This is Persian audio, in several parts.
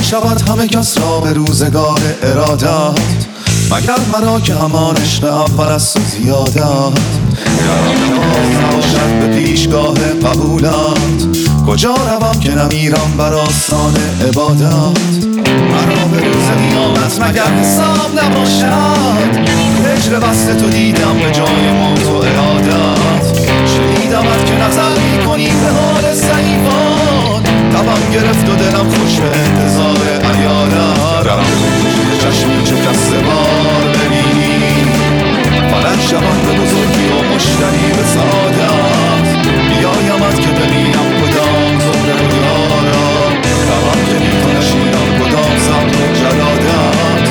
شود همه کس را به روزگار ارادت، مگر مرا که همان عشق اول است و زیادت. نباشد به پیشگاه قبولت، کجا روم که نمیرم بر آستان عبادت. مرا به روز قیامت مگر حساب نباشد، هجر وصل تو دیدم به جای موت و ارادت. شنیدمت که نظر میکنی به حال ضعیفان، تبم گرفت و دلم خوش به انتظار عیادت. رم به چشمی چو کس بار ببینی، فلک شود به بزرگی و مشتری به سعادت. بیایمت که ببینم کدام زهره و یارا، روم که بی تو نشینم کدام صبر و جلادت.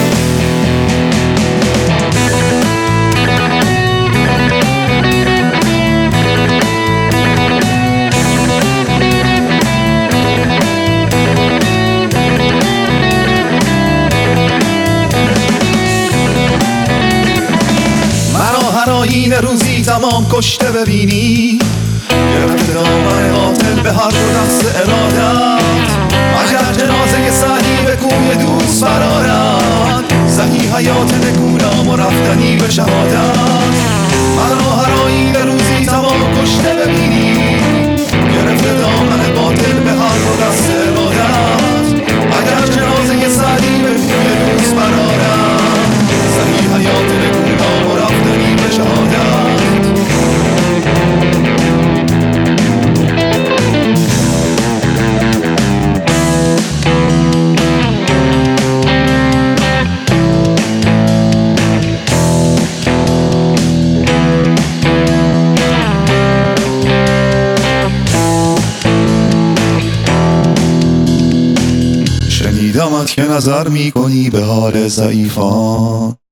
این روزی تمام کشته ببینی، گرفته دامن قاتل به هر دو دست ارادت. اگر جنازه سعدی به کوی دوست برآرد، زهی حیات نگونام و رفتنی به شهادت. مرا هر آیین روزی تمام کشته ببینی، گرفته دامن قاتل به هر دو دست ارادت. اگر جنازه سعدی به کوی دوست برآرد، زهی حیات نگونام و رفتنی به شهادت. شنیدمت که نظر میکنی به حال ضعیفان،